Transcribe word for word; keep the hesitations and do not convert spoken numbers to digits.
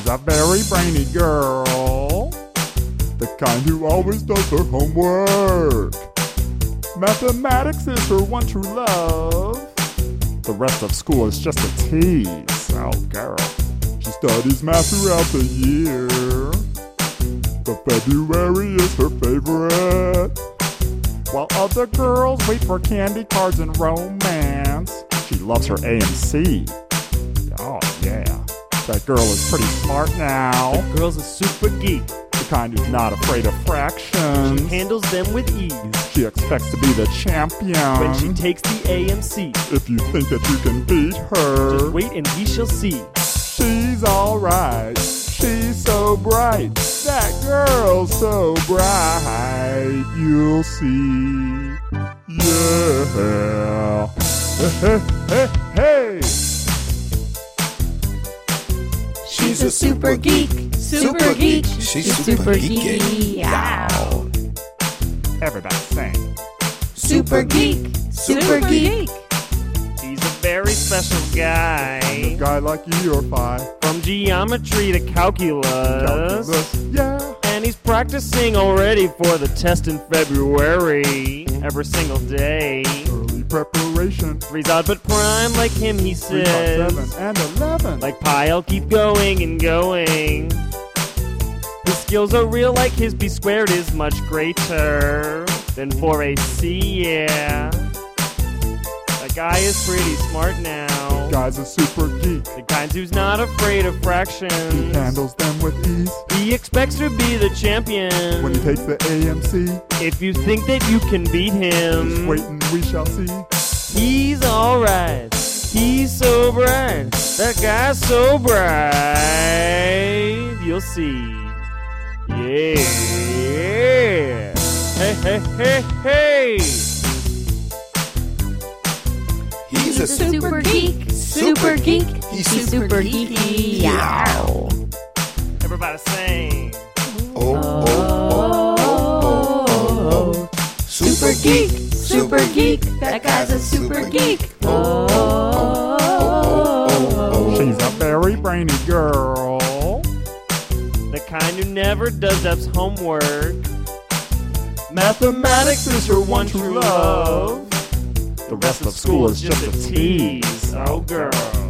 a very brainy girl, the kind who always does her homework. Mathematics is her one true love. The rest of school is just a tease. Oh, girl. She studies math throughout the year, but February is her favorite. While other girls wait for candy cards and romance, she loves her A M C. Oh, yeah. That girl is pretty smart now. The girl's a super geek. The kind who's not afraid of fractions. She handles them with ease. She expects to be the champion when she takes the A M C. If you think that you can beat her, just wait and we shall see. She's alright. She's so bright. That girl's so bright. You'll see. Yeah. Hey, hey, hey. She's a super geek. Super geek. She's super geeky. Yow. Everybody sing. Super geek. Super geek. He's a very special guy. A guy like you or five. From geometry to calculus. Calculus, yeah. And he's practicing already for the test in February. Every single day. Early preparation. Three's odd but prime like him, he Three, says. five, seven, and eleven. Like pi, I'll keep going and going. His skills are real, like his b squared is much greater than four A C, yeah. That guy is pretty smart now. Guy's a super geek. The kind who's not afraid of fractions. He handles them with ease. He expects to be the champion when he takes the A M C. If you think that you can beat him, just wait and we shall see. He's alright. He's so bright. That guy's so bright. You'll see. Yeah. Hey, hey, hey, hey. He's a super geek. Super geek. He's He's super geeky. Yow. Everybody sing. Oh, oh, oh, oh, oh, oh. Super geek. Super geek. That guy's a super geek. Oh. She's a very brainy girl. The kind who never does Deb's homework. Mathematics is her one true love. The rest of school is just a tease. Oh, girl.